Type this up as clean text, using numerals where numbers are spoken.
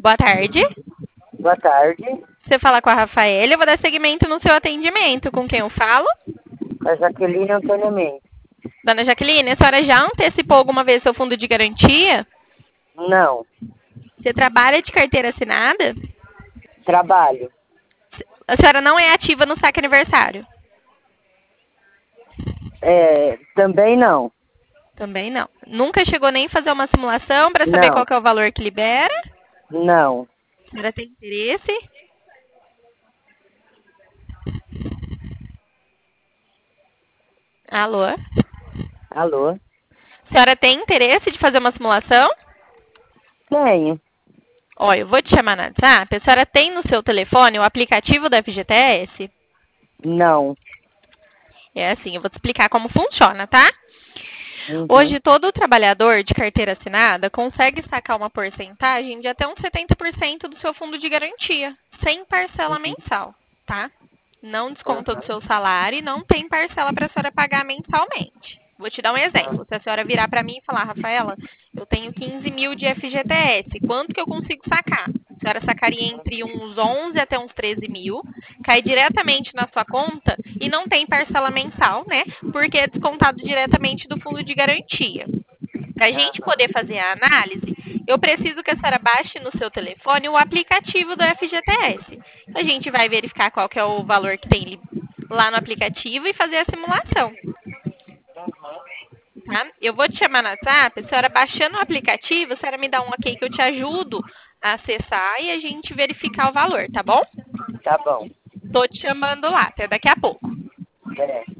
Boa tarde. Boa tarde. Você fala com a Rafaela, eu vou dar seguimento no seu atendimento. Com quem eu falo? Com a Jaqueline Antônio Mendes. Dona Jaqueline, a senhora já antecipou alguma vez seu fundo de garantia? Não. Você trabalha de carteira assinada? Trabalho. A senhora não é ativa no saque aniversário? Também não. Também não. Nunca chegou nem a fazer uma simulação para saber Não. qual que é o valor que libera? Não. A senhora tem interesse? Alô? Alô? A senhora tem interesse de fazer uma simulação? Tenho. Olha, eu vou te chamar no WhatsApp. A senhora tem no seu telefone o aplicativo da FGTS? Não. É assim, eu vou te explicar como funciona, tá? Uhum. Hoje, todo trabalhador de carteira assinada consegue sacar uma porcentagem de até uns 70% do seu fundo de garantia, sem parcela mensal, tá? Não desconta do seu salário e não tem parcela para a senhora pagar mensalmente. Vou te dar um exemplo. Se a senhora virar para mim e falar, Rafaela, eu tenho 15 mil de FGTS, quanto que eu consigo sacar? A senhora sacaria entre uns 11 até uns 13 mil, cai diretamente na sua conta e não tem parcela mensal, né? Porque é descontado diretamente do fundo de garantia. Para a gente poder fazer a análise, eu preciso que a senhora baixe no seu telefone o aplicativo do FGTS. A gente vai verificar qual que é o valor que tem lá no aplicativo e fazer a simulação. Tá? Eu vou te chamar no WhatsApp, a senhora baixando o aplicativo, a senhora me dá um ok que eu te ajudo a acessar e a gente verificar o valor, tá bom? Tá bom. Tô te chamando lá, até daqui a pouco. É.